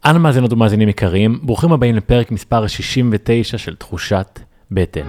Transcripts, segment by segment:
אנו מאזינות ומאזינים יקרים, ברוכים הבאים לפרק מספר 69 של תחושת בטן.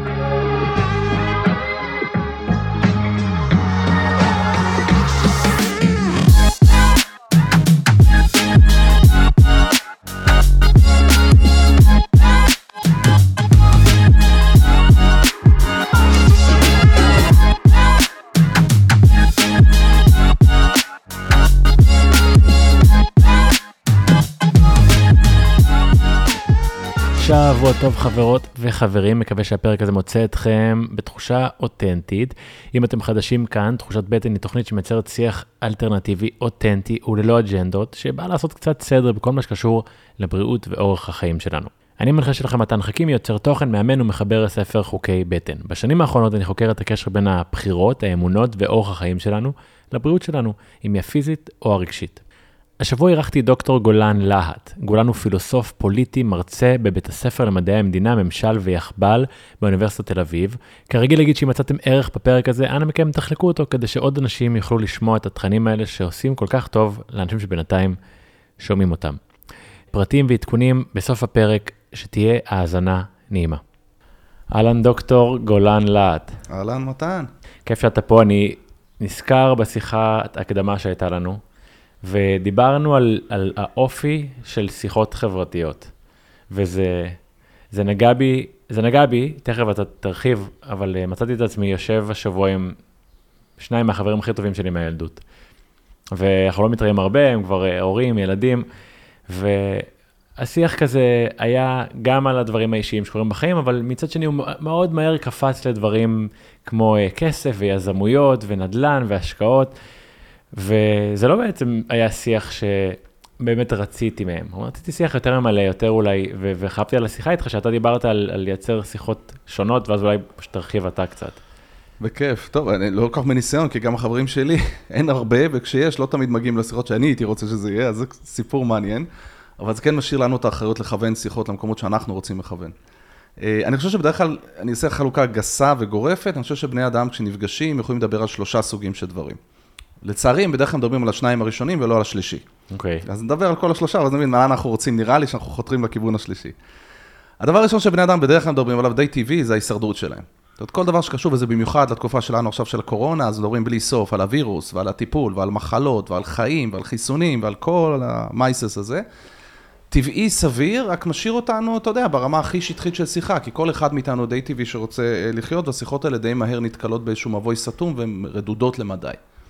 שבוע טוב חברות וחברים, מקווה שהפרק הזה מוצא אתכם בתחושה אותנטית. אם אתם חדשים כאן, תחושת בטן היא תוכנית שמייצרת שיח אלטרנטיבי, אותנטי וללא אג'נדות, שבא לעשות קצת סדר בכל מה שקשור לבריאות ואורח החיים שלנו. אני מנחה שלכם מתן חכים, יוצר תוכן, מאמן ומחבר הספר חוקי בטן. בשנים האחרונות אני חוקר את הקשר בין הבחירות, האמונות ואורח החיים שלנו לבריאות שלנו, אם היא הפיזית או הרגשית. השבוע אירחתי דוקטור גולן להט. גולן הוא פילוסוף פוליטי, מרצה בבית הספר למדעי המדינה, ממשל ויחבל באוניברסיטת תל אביב. כרגיל להגיד שאם מצאתם ערך בפרק הזה, אנא מכם תחלקו אותו כדי שעוד אנשים יוכלו לשמוע את התכנים האלה שעושים כל כך טוב לאנשים שבינתיים שומעים אותם. פרטים ועדכונים בסוף הפרק, שתהיה האזנה נעימה. אהלן דוקטור גולן להט. אהלן מתן. כיף שאתה פה, אני נזכר בשיחה הקדמה שהייתה לנו. ודיברנו על האופי של שיחות חברתיות, וזה נגע בי, תכף אתה תרחיב, אבל מצאתי את עצמי יושב השבוע עם שניים מהחברים הכי טובים שלי מהילדות, ואנחנו לא מתראים הרבה, הם כבר הורים, ילדים, והשיח כזה היה גם על הדברים האישיים שקורים בחיים, אבל מצד שני הוא מאוד מהר קפץ לדברים כמו כסף ויזמויות ונדל"ן והשקעות, וזה לא בעצם היה שיח שבאמת רציתי מהם. רציתי שיח יותר מלא, יותר אולי, וחפתי על השיחה איתך, שאתה דיברת על לייצר שיחות שונות, ואז אולי פשוט תרחיב אתה קצת. בכיף. טוב, אני לא כל כך מניסיון, כי גם החברים שלי אין הרבה, וכשיש לא תמיד מגיעים לשיחות שאני הייתי רוצה שזה יהיה, אז זה סיפור מעניין. אבל זה כן משאיר לנו את האחריות לכוון שיחות למקומות שאנחנו רוצים לכוון. אני חושב שבדרך כלל, אני אעשה חלוקה גסה וגורפת, אני חושב שבני אדם כשנפגשים יכולים לדבר על 3 סוגים של דברים. לצערי, הם בדרך כלל מדברים על השניים הראשונים ולא על השלישי. אוקיי. אז נדבר על כל השלושה, ואז נבין מה אנחנו רוצים, נראה לי שאנחנו חותרים לכיוון השלישי. הדבר הראשון שבני אדם בדרך כלל מדברים עליו די טבעי, זה ההישרדות שלהם. זאת אומרת, כל דבר שקשור, וזה במיוחד לתקופה שלנו עכשיו של הקורונה, אז מדברים בלי סוף על הווירוס, ועל הטיפול, ועל מחלות, ועל חיים, ועל חיסונים, ועל כל המייסס הזה. טבעי סביר, רק משאיר אותנו, אתה יודע, ברמה הכי שטחית של שיחה, כי כל אחד מאיתנו די טבעי שרוצה לחיות, והשיחות האלה די מהר נתקלות באיזשהו מבוי סתום, והן רדודות למדי.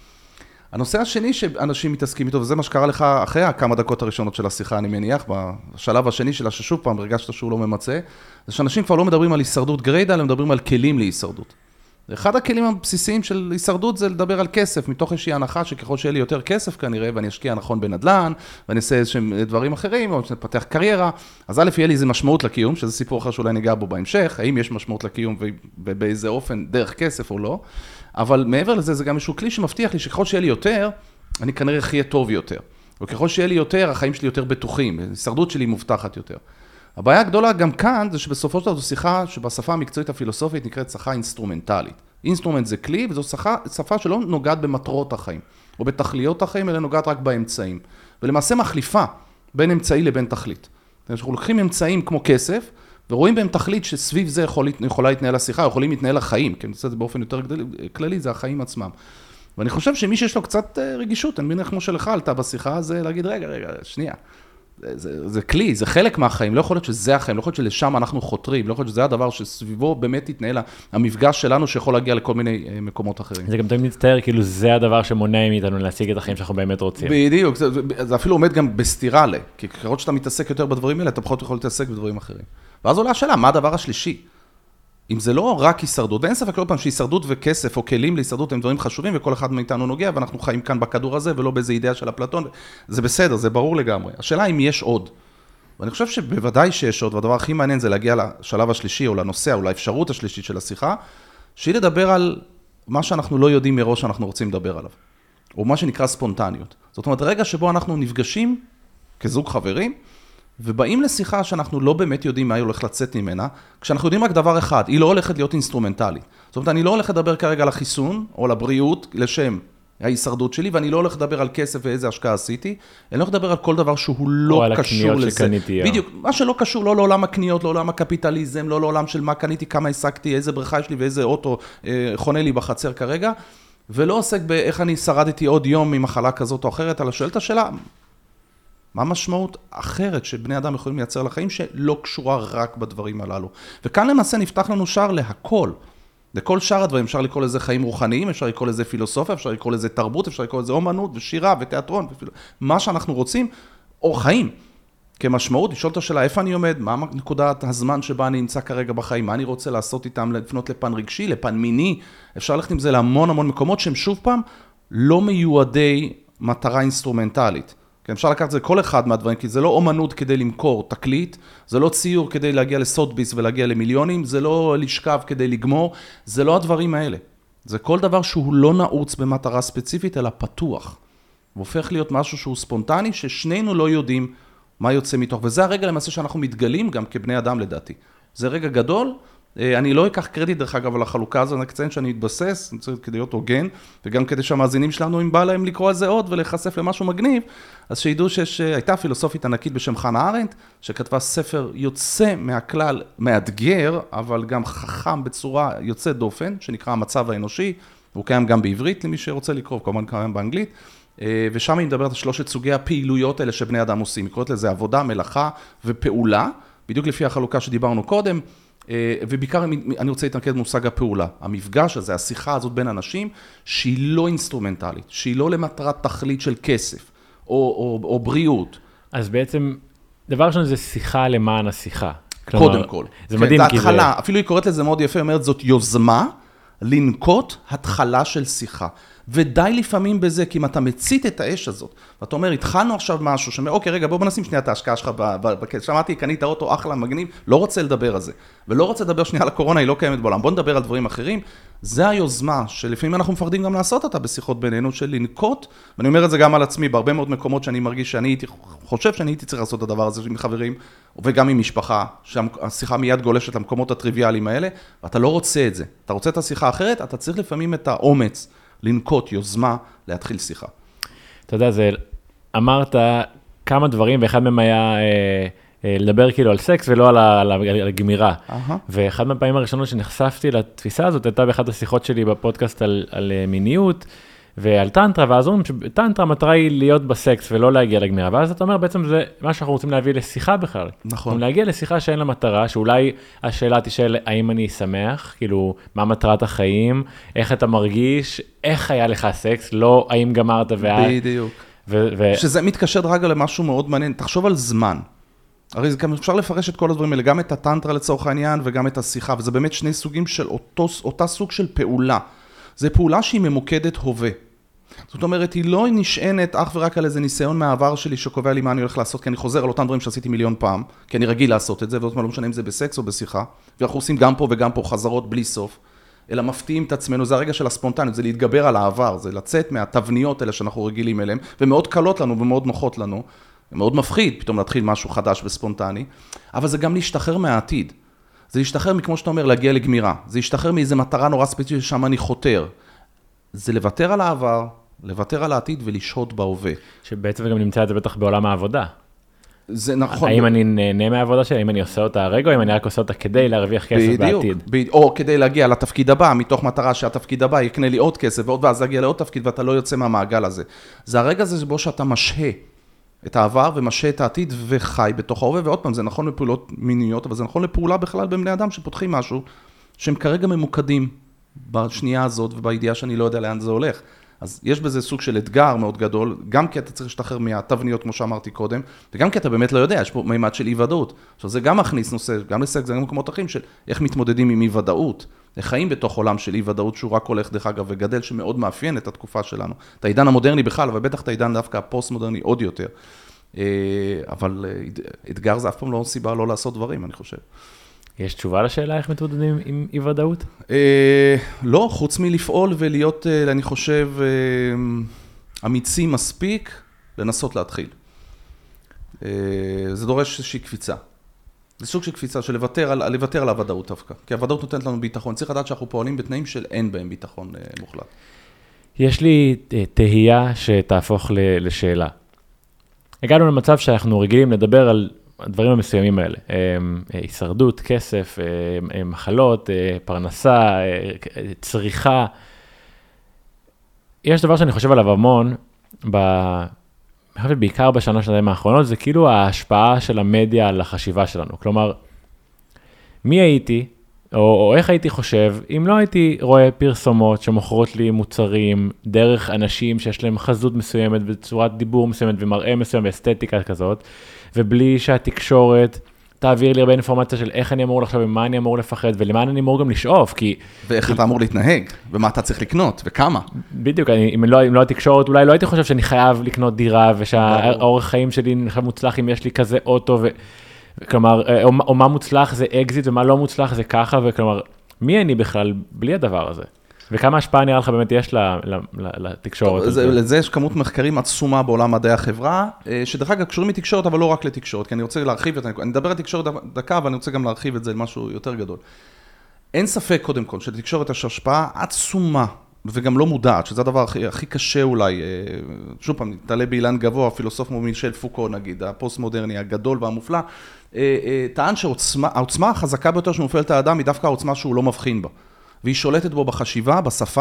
הנושא השני שאנשים מתעסקים איתו, וזה מה שקרה לך אחרי כמה דקות הראשונות של השיחה, אני מניח, בשלב השני שלה ששוב פעם הרגשת שהוא לא ממצא, זה שאנשים כבר לא מדברים על הישרדות גריידה, אלא מדברים על כלים להישרדות. אחד הכלים הבסיסיים של הישרדות זה לדבר על כסף, מתוך איזושהי הנחה שככל שיהיה לי יותר כסף כנראה, ואני אשקיע נכון בנדל"ן, ואני אעשה איזשהם דברים אחרים, או שנפתח קריירה, אז א' יהיה לי איזה משמעות לקיום, שזה סיפור אחר שאולי ניגע בו בהמשך, האם יש משמעות לקיום ובאיזה אופן דרך כסף או לא, אבל מעבר לזה זה גם איזשהו כלי שמבטיח לי שככל שיהיה לי יותר, אני כנראה אחיה טוב יותר, וככל שיהיה לי יותר, החיים שלי יותר בטוחים, הישרדות שלי מובטחת יותר. הבעיה הגדולה גם כאן זה שבסופו של דבר זו שיחה שבשפה המקצועית הפילוסופית נקראת שפה אינסטרומנטלית. אינסטרומנט זה כלי וזו שפה שלא נוגעת במטרות החיים או בתכליות החיים, אלא נוגעת רק באמצעים. ולמעשה מחליפה בין אמצעי לבין תכלית. אנחנו לוקחים אמצעים כמו כסף ורואים בהם תכלית שסביב זה יכולה להתנהל השיחה, יכולים להתנהל החיים, כי אני עושה את זה באופן יותר כללי, זה החיים עצמם. ואני חושב שמי שיש לו קצת רגישות, אני מבין כמו שלך עלתה בשיחה, זה להגיד רגע, שנייה. זה כלי, זה חלק מהחיים, לא יכול להיות שזה החיים, לא יכול להיות שלשם אנחנו חותרים, לא יכול להיות שזה הדבר שסביבו באמת יתנהל המפגש שלנו שיכול להגיע לכל מיני מקומות אחרים. זה גם תמיד מצטער, כאילו זה הדבר שמונע מאיתנו להשיג את החיים שאנחנו באמת רוצים. בדיוק, זה אפילו עומד גם בסתירה לה, כי ככל שאתה מתעסק יותר בדברים האלה, אתה פחות יכול להתעסק בדברים אחרים. ואז עולה השאלה, מה הדבר השלישי? אם זה לא רק הישרדות, ואין ספק לא פעם שהישרדות וכסף או כלים להישרדות הם דברים חשובים וכל אחד מאיתנו נוגע ואנחנו חיים כאן בכדור הזה ולא באיזו אידאה של אפלטון, זה בסדר, זה ברור לגמרי. השאלה אם יש עוד. ואני חושב שבוודאי שיש עוד, והדבר הכי מעניין זה להגיע לשלב השלישי או לנושא או לאפשרות השלישית של השיחה, שהיא לדבר על מה שאנחנו לא יודעים מראש שאנחנו רוצים לדבר עליו, או מה שנקרא ספונטניות. זאת אומרת, רגע שבו אנחנו נפגשים כזוג חברים, ובאים לשיחה שאנחנו לא באמת יודעים מה היא הולכת לצאת ממנה, כשאנחנו יודעים רק דבר אחד, היא לא הולכת להיות אינסטרומנטלית. זאת אומרת, אני לא הולך לדבר כרגע על החיסון או לבריאות לשם ההישרדות שלי, ואני לא הולך לדבר על כסף ואיזה השקעה עשיתי, אני הולך לדבר על כל דבר שהוא לא קשור לזה. שקניתי, בדיוק, מה שלא קשור, לא לעולם הקניות, לא לעולם הקפיטליזם, לא לעולם של מה קניתי, כמה השגתי, איזה בריכה יש לי ואיזה אוטו חונה לי בחצר כרגע, ולא עוסק באיך אני שרדתי עוד יום ממחלה כזאת או אחרת, אלא שואל את השאלה, מה המשמעות אחרת שבני אדם יכולים לייצר לחיים שלא קשורה רק בדברים הללו. וכאן למעשה נפתח לנו שער להכל. לכל שאר הדברים, אפשר לקרוא לזה חיים רוחניים, אפשר לקרוא לזה פילוסופיה, אפשר לקרוא לזה תרבות, אפשר לקרוא לזה אומנות ושירה ותיאטרון, מה שאנחנו רוצים, או חיים. כמשמעות, לשאול את השאלה, איפה אני עומד, מה נקודת הזמן שבה אני נמצא כרגע בחיים, מה אני רוצה לעשות איתם, לפנות לפן רגשי, לפן מיני, אפשר ללכת עם זה להמון המון מקומות שהם שוב פעם לא מיועדי מטרה אינסטרומנטלית. כי אפשר לקחת את זה כל אחד מהדברים, כי זה לא אומנות כדי למכור תקליט, זה לא ציור כדי להגיע לסוטביס ולהגיע למיליונים, זה לא לשכב כדי לגמור, זה לא הדברים האלה. זה כל דבר שהוא לא נעוץ במטרה ספציפית, אלא פתוח. והופך להיות משהו שהוא ספונטני, ששנינו לא יודעים מה יוצא מתוך. וזה הרגע למעשה שאנחנו מתגלים גם כבני אדם לדעתי. זה רגע גדול, אני לא אקח קרדיט דרך אגב על החלוקה הזו, אני אציין שאני אתבסס, אני צריך כדי להיות הוגן, וגם כדי שהמאזינים שלנו, אם בא להם לקרוא על זה עוד ולהיחשף למשהו מגניב, אז שידעו שהייתה פילוסופית ענקית בשם חנה ארנדט, שכתבה ספר יוצא מהכלל, מאתגר, אבל גם חכם בצורה יוצאת דופן, שנקרא המצב האנושי, הוא קיים גם בעברית למי שרוצה לקרוא, כמובן קיים באנגלית, ושם היא מדברת על 3 סוגי הפעילויות האלה שבני אדם עושים, היא קוראת לזה עבודה, מלאכה ופעולה, בדיוק לפי החלוקה שדיברנו קודם, ובעיקר אני רוצה להתמקד במושג הפעולה. המפגש הזה, השיחה הזאת בין אנשים, שהיא לא אינסטרומנטלית, שהיא לא למטרת תכלית של כסף, או בריאות. אז בעצם, דבר ראשון זה שיחה למען השיחה. קודם כל. זה מדהים כי זה... אפילו היא קוראת לזה מאוד יפה, היא אומרת, זאת יוזמה לנקוט התחלה של שיחה. ודי לפעמים בזה, כי אם אתה מצית את האש הזאת, ואתה אומר, התחלנו עכשיו משהו, שאומר, אוקיי, רגע, בוא נשים שנייה את ההשקעה שלך בכסף. שמעתי, קנית האוטו, אחלה, מגניב, לא רוצה לדבר על זה. ולא רוצה לדבר שנייה על הקורונה, היא לא קיימת בעולם. בוא נדבר על דברים אחרים. זה היוזמה, שלפעמים אנחנו מפחדים גם לעשות אותה בשיחות בינינו, של לנקוט, ואני אומר את זה גם על עצמי, בהרבה מאוד מקומות שאני מרגיש חושב שאני הייתי צריך לעשות את הדבר הזה עם חברים, וגם עם משפחה, שהשיחה מיד גולשת למקומות הטריוויאליים האלה, ואתה לא רוצה את זה. אתה רוצה את השיחה אחרת, אתה צריך לפעמים את האומץ לנקוט יוזמה, להתחיל שיחה. אתה יודע, אמרת כמה דברים, ואחד מהם היה לדבר כאילו על סקס ולא על הגמירה. ואחד מהפעמים הראשונות שנחשפתי לתפיסה הזאת, הייתה באחת השיחות שלי בפודקאסט על מיניות, ועל טנטרה, ואז אומרים שטנטרה המטרה היא להיות בסקס ולא להגיע לגמירה, ואז אתה אומר בעצם זה מה שאנחנו רוצים להביא לשיחה בכלל. נכון. להגיע לשיחה שאין לה מטרה, שאולי השאלה תשאל האם אני שמח, כאילו מה מטרת החיים, איך אתה מרגיש, איך היה לך סקס, לא האם גמרת בדיוק. שזה מתקשר רגע למשהו מאוד מעניין, תחשוב על זמן. הרי זה גם אפשר לפרש את כל הדברים האלה, גם את הטנטרה לצורך העניין וגם את השיחה, וזה באמת שני סוגים של אותה סוג של פעולה. זה פעולה שהיא ממוקדת הווה. זאת אומרת, היא לא נשענת אך ורק על איזה ניסיון מהעבר שלי שקובע לי מה אני הולך לעשות, כי אני חוזר על אותם דברים שעשיתי מיליון פעם, כי אני רגיל לעשות את זה, ואותו לא משנה אם זה בסקס או בשיחה, ואנחנו עושים גם פה וגם פה חזרות בלי סוף, אלא מפתיעים את עצמנו, זה הרגע של הספונטניות, זה להתגבר על העבר, זה לצאת מהתבניות האלה שאנחנו רגילים אליהם, ומאוד קלות לנו ומאוד נוחות לנו, מאוד מפחיד פתאום להתחיל משהו חדש וספונטני, אבל זה גם להשתחרר מהעתיד. זה להשתחרר מכמו שאתה אומר, להגיע לגמירה. זה להשתחרר מאיזו מטרה נורא ספציפית ששם אני חותר. זה לוותר על העבר, לוותר על העתיד ולשהות בהווה. שבעצם גם נמצא את זה בטח בעולם העבודה. זה נכון. האם אני נהנה מהעבודה שלי, האם אני עושה אותה הרגע, או אם אני רק עושה אותה כדי להרוויח כסף בעתיד. או כדי להגיע לתפקיד הבא, מתוך מטרה שהתפקיד הבא יקנה לי עוד כסף, ואז להגיע לעוד תפקיד, ואתה לא יוצא מהמעגל הזה. זה הרגע הזה שבו שאתה משהה את העבר ומשהה את העתיד וחי בתוך ההווה, ועוד פעם, זה נכון לפעולות מיניות, אבל זה נכון לפעולה בכלל בבני אדם שפותחים משהו, שהם כרגע ממוקדים בשנייה הזאת, ובידיעה שאני לא יודע לאן זה הולך. אז יש בזה סוג של אתגר מאוד גדול, גם כי אתה צריך להשתחרר מהתבניות, כמו שאמרתי קודם, וגם כי אתה באמת לא יודע, יש פה מימד של אי-ודאות. עכשיו, זה גם מכניס נושא, גם לסקס, גם במקומות אחרים, של איך מתמודדים עם אי-ודאות. חיים בתוך עולם של אי-ודאות, שהוא רק הולך דרך אגב וגדל, שמאוד מאפיין את התקופה שלנו. את העידן המודרני בכלל, אבל בטח את העידן דווקא הפוסט-מודרני עוד יותר. אבל אתגר זה אף פעם לא סיבה לא לעשות דברים, אני חושב. יש תשובה לשאלה איך מתמודדים עם אי-ודאות? לא, חוץ מלפעול ולהיות, אני חושב, אמיצי מספיק, לנסות להתחיל. זה דורש איזושהי קפיצה. זה סוג של קפיצה, של לוותר על הוודאות דווקא. כי הוודאות נותנת לנו ביטחון. צריך לדעת שאנחנו פועלים בתנאים של אין בהם ביטחון מוחלט. יש לי תהייה שתהפוך לשאלה. הגענו למצב שאנחנו רגילים לדבר על הדברים המסוימים האלה. הישרדות, כסף, מחלות, פרנסה, צריכה. יש דבר שאני חושב עליו המון, בעיקר בשנה-שנתיים האחרונות, זה כאילו ההשפעה של המדיה על החשיבה שלנו. כלומר, מי הייתי, או איך הייתי חושב, אם לא הייתי רואה פרסומות שמוכרות לי מוצרים, דרך אנשים שיש להם חזות מסוימת, וצורת דיבור מסוימת, ומראה מסוים, ואסתטיקה כזאת, ובלי שהתקשורת תעביר לי הרבה אינפורמציה של איך אני אמור לחשוב, ומה אני אמור לפחד, ולמה אני אמור גם לשאוף, כי... ואיך אתה אמור להתנהג, ומה אתה צריך לקנות, וכמה. בדיוק, אם לא התקשורת, אולי לא הייתי חושב שאני חייב לקנות דירה, ושהאורח חיים שלי נחשב מוצלח אם יש לי כזה אוטו, כלומר, או מה מוצלח זה אקזיט, ומה לא מוצלח זה ככה, וכלומר, מי אני בכלל בלי הדבר הזה? וכמה השפעה נראה לך באמת יש לתקשורת? לזה יש כמות מחקרים עצומה בעולם מדעי החברה, שדרך אגב קשורים לתקשורת, אבל לא רק לתקשורת, כי אני רוצה להרחיב את זה, אני מדבר על תקשורת דקה, ואני רוצה גם להרחיב את זה למשהו יותר גדול. אין ספק קודם כל, שלתקשורת יש השפעה עצומה, וגם לא מודעת, שזה הדבר הכי קשה אולי, שוב פעם, תעלה באילן גבוה, הפילוסוף מישל פוקו נגיד, הפוסט-מודרני הגדול והמופלא, טען שהעוצמה החזקה ביותר שמופעלת האדם, היא דווקא העוצמה שהוא לא מבחין בה. והיא שולטת בו בחשיבה, בשפה,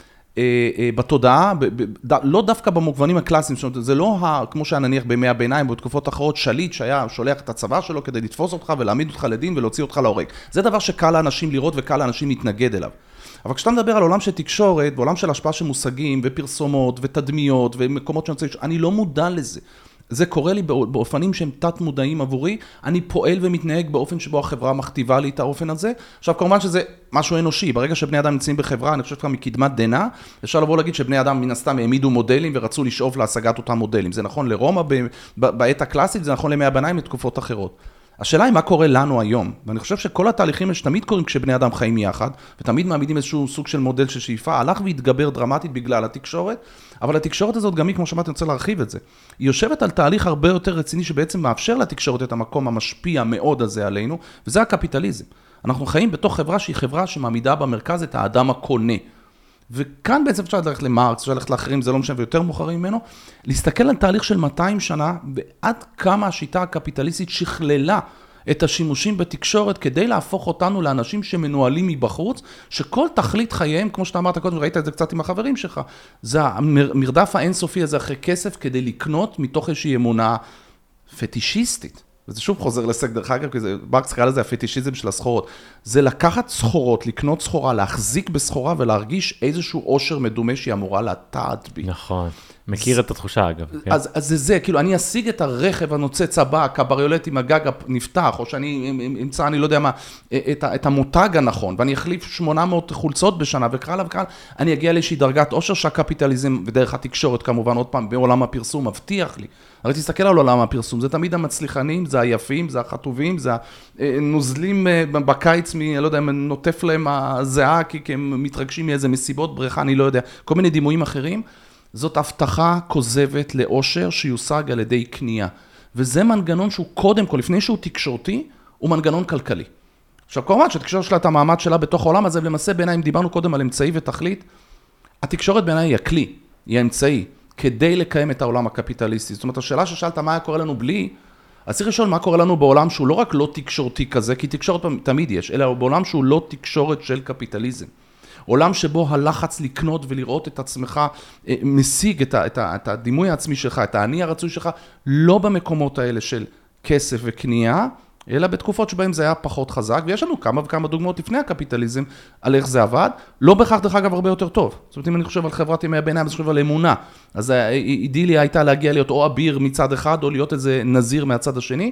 בתודעה, לא דווקא במובנים הקלאסיים, זה לא כמו שהיה נניח בימי הביניים, בתקופות אחרות, שליט שהיה שולח את הצבא שלו כדי לתפוס אותך ולהעמיד אותך לדין ולהוציא אותך להורג. זה דבר שקל לאנשים לראות וקל לאנשים להתנגד אליו. אבל כשאתה מדבר על עולם של תקשורת, בעולם של השפעה של מושגים ופרסומות ותדמיות ומקומות אני לא מודע לזה. זה קורה לי באופנים שהם תת מודעים עבורי, אני פועל ומתנהג באופן שבו החברה מכתיבה לי את האופן הזה. עכשיו כמובן שזה משהו אנושי, ברגע שבני אדם נמצאים בחברה, אני חושב כאן מקדמת דנה, אפשר לבוא להגיד שבני אדם מן הסתם העמידו מודלים ורצו לשאוף להשגת אותם מודלים. זה נכון לרומא בעת הקלאסית, זה נכון לימי הביניים לתקופות אחרות. השאלה היא מה קורה לנו היום, ואני חושב שכל התהליכים שתמיד קורים כשבני אדם חיים יחד, ותמיד מעמידים איזשהו סוג של מודל של שאיפה, הלך והתגבר דרמטית בגלל התקשורת, אבל התקשורת הזאת גם היא, כמו שאמרתי, אני רוצה להרחיב את זה. היא יושבת על תהליך הרבה יותר רציני, שבעצם מאפשר לתקשורת את המקום המשפיע מאוד הזה עלינו, וזה הקפיטליזם. אנחנו חיים בתוך חברה שהיא חברה שמעמידה במרכז את האדם הקונה. וכאן בעצם אפשר ללכת למרקס, אפשר ללכת לאחרים, זה לא משנה, ויותר מאוחרים ממנו, להסתכל על תהליך של 200 שנה, ועד כמה השיטה הקפיטליסטית שכללה את השימושים בתקשורת, כדי להפוך אותנו לאנשים שמנוהלים מבחוץ, שכל תכלית חייהם, כמו שאתה אמרת קודם, ראית את זה קצת עם החברים שלך, זה המרדף האינסופי הזה אחרי כסף, כדי לקנות מתוך איזושהי אמונה פטישיסטית. וזה שוב חוזר לסק דרך אגב, כי מרקס קרא לזה הפטישיזם של הסחורות. זה לקחת סחורות, לקנות סחורה, להחזיק בסחורה ולהרגיש איזשהו עושר מדומה שהיא אמורה לטעת בי. נכון. מכיר את התחושה אגב. אז זה, כאילו, אני אשיג את הרכב הנוצץ הבא, הקבריולט עם הגג נפתח, או שאני אמצא, אני לא יודע מה, את המותג הנכון, ואני אחליף 800 חולצות בשנה, וקרא לה, אני אגיע לאיזושהי דרגת עושר שהקפיטליזם, ודרך התקשורת כמובן, עוד פעם, בעולם הפרסום, מבטיח לי. הרי תסתכל על עולם הפרסום, זה תמיד המצליחנים, זה היפים, זה החטובים, זה הנוזלים בקיץ, לא יודע, נוטף להם הזיעה, כי הם מתרגשים מאיזה מסיבות, בריכה, אני לא יודע, כל מיני דימויים אחרים. זאת הבטחה כוזבת לאושר שיושג על ידי קנייה. וזה מנגנון שהוא קודם כל, לפני שהוא תקשורתי, הוא מנגנון כלכלי. עכשיו, כמובן שהתקשורת שלה את המעמד שלה בתוך העולם הזה, ולמעשה בעיניי, אם דיברנו קודם על אמצעי ותכלית, התקשורת בעיניי היא הכלי, היא האמצעי, כדי לקיים את העולם הקפיטליסטי. זאת אומרת, השאלה ששאלת מה היה קורה לנו בלי, אז צריך לשאול מה קורה לנו בעולם שהוא לא רק לא תקשורתי כזה, כי תקשורת תמיד יש, אלא בעולם שהוא לא תקשורת של קפיטליזם. עולם שבו הלחץ לקנות ולראות את עצמך, משיג את הדימוי העצמי שלך, את העני הרצוי שלך, לא במקומות האלה של כסף וקנייה, אלא בתקופות שבהם זה היה פחות חזק, ויש לנו כמה וכמה דוגמאות לפני הקפיטליזם, על איך זה עבד, לא בהכרח דרך אגב הרבה יותר טוב. זאת אומרת, אם אני חושב על חברת ימי הביניים, אני חושב על אמונה, אז האידיליה הייתה להגיע להיות או אביר מצד אחד, או להיות איזה נזיר מהצד השני,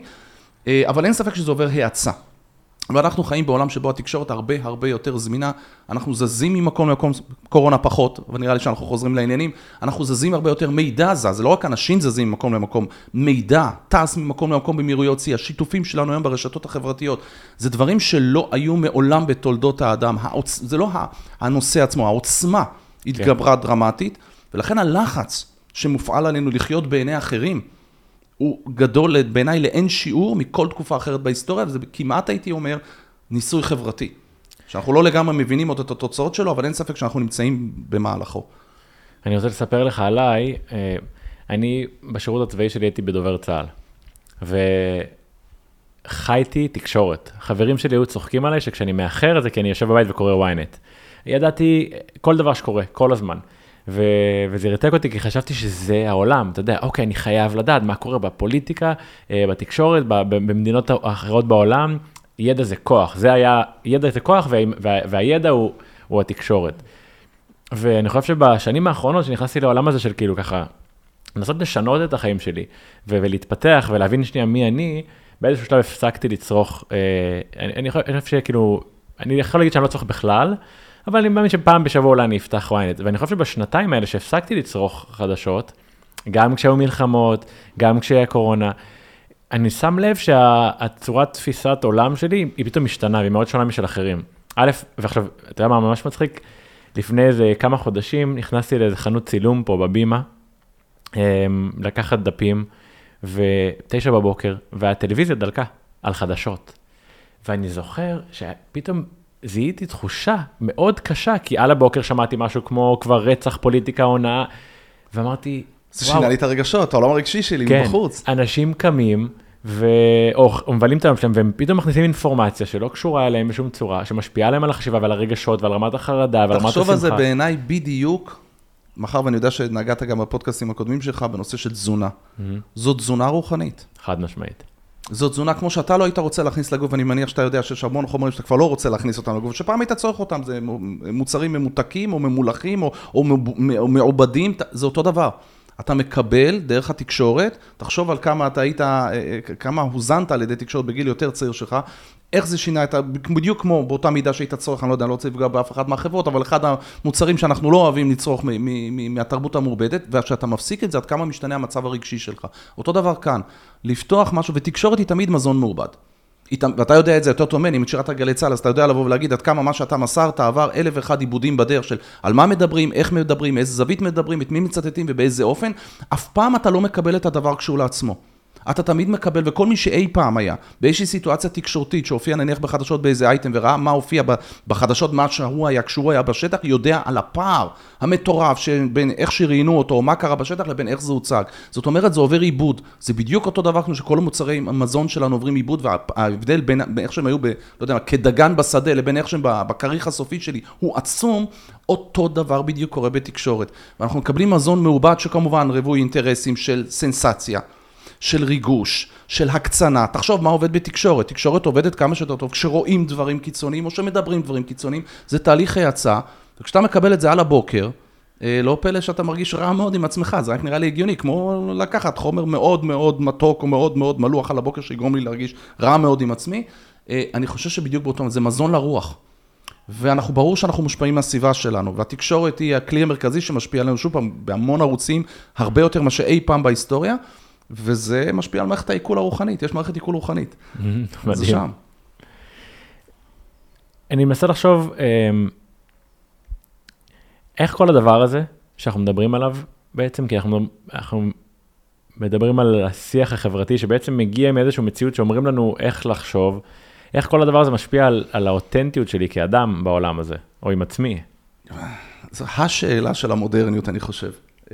אבל אין ספק שזה עובר העצה. ואנחנו חיים בעולם שבו התקשורת הרבה יותר זמינה, אנחנו זזים ממקום למקום, קורונה פחות, ונראה לי שאנחנו חוזרים לעניינים, אנחנו זזים הרבה יותר, מידע זז, זה לא רק אנשים זזים ממקום למקום, מידע טס ממקום למקום במהירויות שיא, השיתופים שלנו היום ברשתות החברתיות, זה דברים שלא היו מעולם בתולדות האדם, זה לא הנושא עצמו, העוצמה התגברה דרמטית, ולכן הלחץ שמופעל עלינו לחיות בעיני אחרים, הוא גדול בעיניי לאין שיעור מכל תקופה אחרת בהיסטוריה, וזה כמעט הייתי אומר ניסוי חברתי. שאנחנו לא לגמרי מבינים עוד את התוצאות שלו, אבל אין ספק שאנחנו נמצאים במהלכו. אני רוצה לספר לך עליי, אני בשירות הצבאי שלי הייתי בדובר צה"ל, וחייתי תקשורת. חברים שלי היו צוחקים עליי שכשאני מאחר את זה, כי אני יושב בבית וקורא ynet. ידעתי כל דבר שקורה, כל הזמן. וזה ריתק אותי, כי חשבתי שזה העולם, אתה יודע, אוקיי, אני חייב לדעת מה קורה בפוליטיקה, בתקשורת, במדינות האחרות בעולם, ידע זה כוח, ידע זה כוח, והידע הוא התקשורת. ואני חושב שבשנים האחרונות שנכנסתי לעולם הזה של כאילו ככה, לנסות לשנות את החיים שלי, ולהתפתח ולהבין שנייה מי אני, באיזשהו שלב הפסקתי לצרוך, אני חושב שכאילו, אני יכול להגיד שאני לא צורך בכלל, אבל אני מאמין שפעם בשבוע אולי אני אפתח ynet, ואני חושב שבשנתיים האלה שהפסקתי לצרוך חדשות, גם כשהיו מלחמות, גם כשהיה קורונה, אני שם לב שהצורת תפיסת עולם שלי היא פתאום משתנה, והיא מאוד שונה משל אחרים. א', ועכשיו, אתה יודע מה ממש מצחיק? לפני איזה כמה חודשים נכנסתי לאיזה חנות צילום פה בבימה, לקחת דפים, ו9 בבוקר, והטלוויזיה דלקה על חדשות. ואני זוכר שפתאום זיהיתי תחושה מאוד קשה, כי על הבוקר שמעתי משהו כמו כבר רצח, פוליטיקה, הונאה, ואמרתי, זה שינה לי את הרגשות, העולם הרגשי שלי מבחוץ. כן, אנשים קמים, או מבלים את היום שלהם, והם פתאום מכניסים אינפורמציה שלא קשורה אליהם בשום צורה, שמשפיעה עליהם על החשיבה ועל הרגשות ועל רמת החרדה ועל רמת השמחה. תחשוב על זה בעיניי בדיוק, מאחר ואני יודע שנגעת גם בפודקאסטים הקודמים שלך בנושא של תזונה. זאת תזונה רוחנית. חד משמעית. זאת תזונה כמו שאתה לא היית רוצה להכניס לגוף, ואני מניח שאתה יודע שיש המון חומרים שאתה כבר לא רוצה להכניס אותם לגוף, שפעם היית צורך אותם, זה מוצרים ממותקים או ממולחים או מעובדים, זה אותו דבר. אתה מקבל דרך התקשורת, תחשוב על כמה אתה היית, כמה הוזנת על ידי תקשורת בגיל יותר צעיר שלך, איך זה שינה את, בדיוק כמו באותה מידה שהיית צורך, אני לא יודע, אני לא רוצה לפגוע באף אחד מהחברות, אבל אחד המוצרים שאנחנו לא אוהבים לצרוך מהתרבות המעובדת, וכשאתה מפסיק את זה, עד כמה משתנה המצב הרגשי שלך. אותו דבר כאן, לפתוח משהו, ותקשורת היא תמיד מזון מעובד. ואתה יודע את זה יותר טוב ממני, עם שירת הגלי צה"ל, אז אתה יודע לבוא ולהגיד עד כמה מה שאתה מסרת עבר 1,001 עיבודים בדרך של על מה מדברים, איך מדברים, איזה זווית מדברים, את מי מצטטים ובאיזה אופן, אף פעם אתה לא מקבל את הדבר כשהוא לעצמו. אתה תמיד מקבל, וכל מי שאי פעם היה, באיזושהי סיטואציה תקשורתית, שהופיע נניח בחדשות באיזה אייטם, וראה מה הופיע בחדשות, מה שהוא היה, כשהוא היה בשטח, יודע על הפער המטורף, שבין איך שראיינו אותו, או מה קרה בשטח, לבין איך זה הוצג. זאת אומרת, זה עובר עיבוד. זה בדיוק אותו דבר, כמו שכל המוצרי המזון שלנו עוברים עיבוד, וההבדל בין איך שהם היו, לא יודע, כדגן בשדה, לבין איך שהם בכריך הסופית שלי, הוא עצום, אותו דבר בדיוק קורה בתקשורת. ואנחנו מקבלים מזון מעובד, שכמובן רווי אינטרסים של סנסציה. של ריגוש, של הקצנה. תחשוב מה עובד בתקשורת. תקשורת עובדת כמה שיותר טוב כשרואים דברים קיצוניים או שמדברים דברים קיצוניים. זה תהליך היצע. וכשאתה מקבל את זה על הבוקר, לא פלא שאתה מרגיש רע מאוד עם עצמך. זה רק נראה לי הגיוני, כמו לקחת חומר מאוד מאוד מתוק או מאוד מאוד מלוח על הבוקר שיגרום לי להרגיש רע מאוד עם עצמי. אני חושב שבדיוק באותו, זה מזון לרוח. ואנחנו ברור שאנחנו מושפעים מהסביבה שלנו, והתקשורת היא הכלי המרכזי שמשפיע עלינו שוב פעם בהמון ערוצים, הרבה יותר מה שאי פעם בהיסטוריה. וזה משפיע על מערכת העיכול הרוחנית, יש מערכת עיכול רוחנית. זה שם. אני מנסה לחשוב, איך כל הדבר הזה, שאנחנו מדברים עליו בעצם, כי אנחנו מדברים על השיח החברתי, שבעצם מגיע מאיזושהי מציאות שאומרים לנו איך לחשוב, איך כל הדבר הזה משפיע על האותנטיות שלי כאדם בעולם הזה, או עם עצמי. זו השאלה של המודרניות, אני חושב.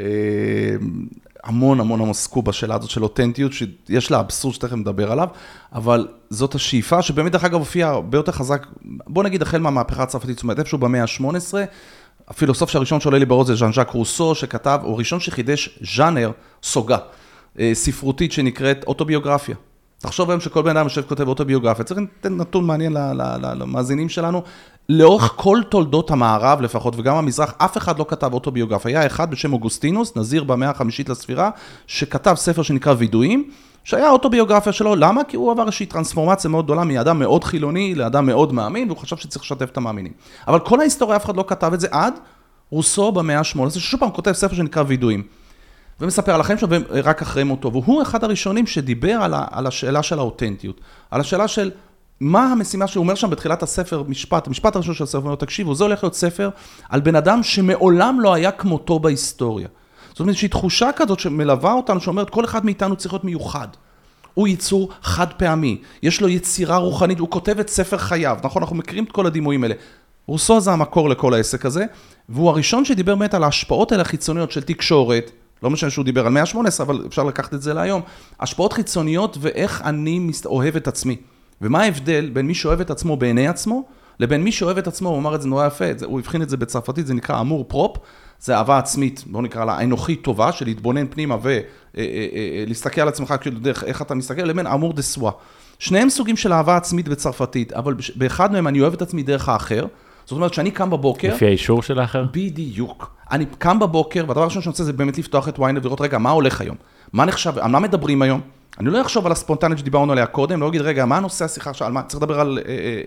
המון עסקו בשאלה הזאת של אותנטיות, שיש לה אבסורד שתכף מדבר עליו, אבל זאת השאיפה שבאמת דרך אגב הופיעה הרבה יותר חזק, בוא נגיד החל מהמהפכה הצרפתית, זאת אומרת איפשהו במאה ה-18, הפילוסוף שהראשון שעולה לי בראש זה ז'אן ז'אק רוסו, שכתב, הוא הראשון שחידש ז'אנר סוגה, ספרותית שנקראת אוטוביוגרפיה. תחשוב היום שכל בן אדם יושב כותב אוטוביוגרפיה, צריך לתת נתון מעניין למאזינים שלנו, לאורך כל תולדות המערב לפחות, וגם המזרח, אף אחד לא כתב אוטוביוגרפיה. היה אחד בשם אוגוסטינוס, נזיר במאה ה-5 לספירה, שכתב ספר שנקרא וידויים, שהיה אוטוביוגרפיה שלו. למה? כי הוא עבר איזושהי טרנספורמציה מאוד גדולה מאדם מאוד חילוני לאדם מאוד מאמין, והוא חשב שצריך לשתף את המאמינים. אבל כל ההיסטוריה אף אחד לא כתב את זה עד רוסו במאה ה-18, ששוב פעם כותב ספר שנקרא וידויים. ומספר על החיים שלו ורק אחרי מותו. והוא אחד הראשונים שדיבר על השאלה של האותנטיות, על השאלה של מה המשימה שהוא אומר שם בתחילת הספר, המשפט הראשון של הספר, תקשיבו, זה הולך להיות ספר על בן אדם שמעולם לא היה כמותו בהיסטוריה. זאת אומרת, שהיא תחושה כזאת שמלווה אותנו, שאומרת, כל אחד מאיתנו צריך להיות מיוחד. הוא ייצור חד פעמי, יש לו יצירה רוחנית, הוא כותב את ספר חייו, נכון? אנחנו מכירים את כל הדימויים האלה. רוסו זה המקור לכל העסק הזה, והוא הראשון שדיבר באמת על ההשפעות האלה החיצוניות של תקשורת, לא משנה שהוא דיבר על 118, אבל אפשר לקחת את זה להיום, השפעות חיצוניות ואיך אני אוהב את עצמי. ומה ההבדל בין מי שאוהב את עצמו בעיני עצמו, לבין מי שאוהב את עצמו, הוא אמר את זה נורא יפה, הוא הבחין את זה בצרפתית, זה נקרא אמור פרופ, זה אהבה עצמית, בוא נקרא לה אנוכית טובה, של להתבונן פנימה ולהסתכל על עצמך דרך איך אתה מסתכל, לבין אמור דה סואה. שניהם סוגים של אהבה עצמית בצרפתית, אבל באחד מהם אני אוהב את עצמי דרך האחר, זאת אומרת שאני קם בבוקר... לפי האישור של האחר? בדיוק. אני קם בבוקר, והדבר הראשון שאני רוצה זה באמת לפתוח את ynet ולראות, רגע, מה הולך היום? מה נחשב, על מה מדברים היום? אני לא אחשוב על הספונטנית שדיברנו עליה קודם, לא אגיד, רגע, מה הנושא השיחה עכשיו? צריך לדבר על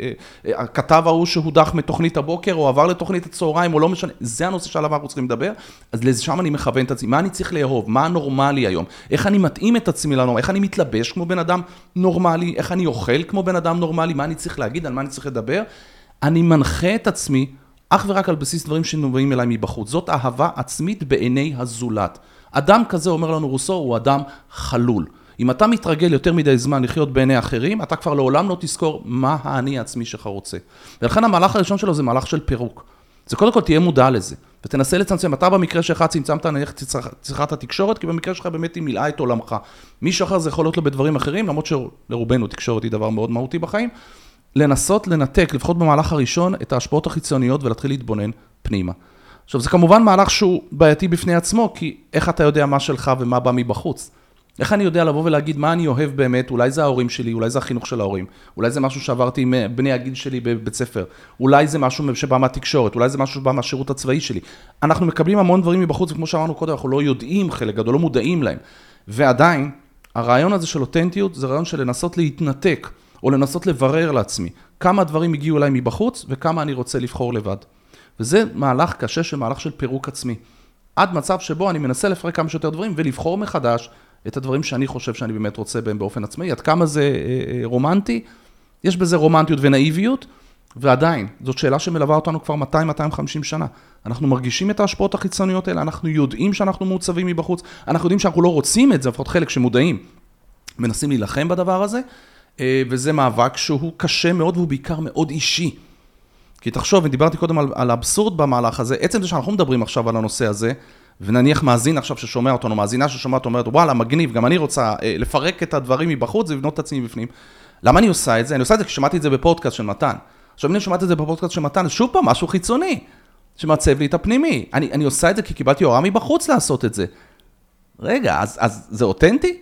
הכתב ההוא שהודח מתוכנית הבוקר, או עבר לתוכנית הצהריים, או לא משנה, זה הנושא שעליו אנחנו צריכים לדבר, אז לשם אני מכוון את עצמי, מה אני צריך לאהוב, מה הנורמלי היום, איך אני מתאים את עצמי לנו, איך אני מתלבש כמו בן אדם נורמלי, איך אני אוכל כמו בן אדם נורמלי, מה אני צריך להגיד, על מה אני צריך לדבר, אני מנחה את עצמי, אך ורק על בסיס דברים שנובעים אליי מבחוץ, זאת אהבה עצמית בעיני הזולת. אדם כזה, אומר לנו רוסו, הוא אדם חלול. אם אתה מתרגל יותר מדי זמן לחיות בעיני אחרים, אתה כבר לעולם לא תזכור מה האני העצמי שלך רוצה. ולכן המהלך הראשון שלו זה מהלך של פירוק. זה קודם כל תהיה מודע לזה, ותנסה לצמצם. אתה במקרה שלך צמצמת נניח צריכת התקשורת, כי במקרה שלך באמת היא מילאה את עולמך. מישהו אחר זה יכול להיות לו בדברים אחרים, למרות שלרובנו תקשורת היא דבר מאוד מהותי בחיים, לנסות לנתק, לפחות במהלך הראשון, את ההשפעות החיצוניות ולהתחיל להתבונן פנימה. עכשיו, זה כמובן מהלך שהוא בעייתי בפני עצמו, כי איך אתה יודע מה שלך ומה בא מבחוץ? איך אני יודע לבוא ולהגיד מה אני אוהב באמת, אולי זה ההורים שלי, אולי זה החינוך של ההורים, אולי זה משהו שעברתי עם בני הגיל שלי בבית ספר, אולי זה משהו שבא מהתקשורת, אולי זה משהו שבא מהשירות הצבאי שלי. אנחנו מקבלים המון דברים מבחוץ, וכמו שאמרנו קודם, אנחנו לא יודעים חלק גדול, לא מודעים להם. ועדיין, הרעיון הזה של אותנטיות, זה רעיון של לנסות להתנתק, או לנסות לברר לעצמי, כמה דברים הגיעו אליי מבחוץ, וכמה אני רוצה לבחור לבד. וזה מהלך קשה של מהלך של פירוק עצמי. עד מצב שבו אני מנסה לפרק כמה שיותר דברים, ולבחור מחדש את הדברים שאני חושב שאני באמת רוצה בהם באופן עצמי. עד כמה זה רומנטי? יש בזה רומנטיות ונאיביות, ועדיין, זאת שאלה שמלווה אותנו כבר 200-250 שנה. אנחנו מרגישים את ההשפעות החיצוניות האלה, אנחנו יודעים שאנחנו מעוצבים מבחוץ, אנחנו יודעים שאנחנו לא רוצים את זה, לפחות חלק שמודעים. מנסים להילחם בדבר הזה, וזה מאבק שהוא קשה מאוד, והוא בעיקר מאוד אישי. כי תחשוב, ודיברתי קודם על האבסורד במהלך הזה, עצם זה שאנחנו מדברים עכשיו על הנושא הזה, ונניח מאזין עכשיו ששומע אותנו, מאזינה ששומע אותנו, אומרת, וואלה, מגניב, גם אני רוצה לפרק את הדברים מבחוץ ולבנות את עצמי בפנים. למה אני עושה את זה? אני עושה את זה כי שמעתי את זה בפודקאסט של מתן. עכשיו, אני שמעתי את זה בפודקאסט של מתן, שוב פעם, משהו חיצוני, שמעצב לי את הפנימי. אני עושה את זה כי קיבלתי הוראה מבחוץ לעשות את זה. רגע, אז זה אותנטי?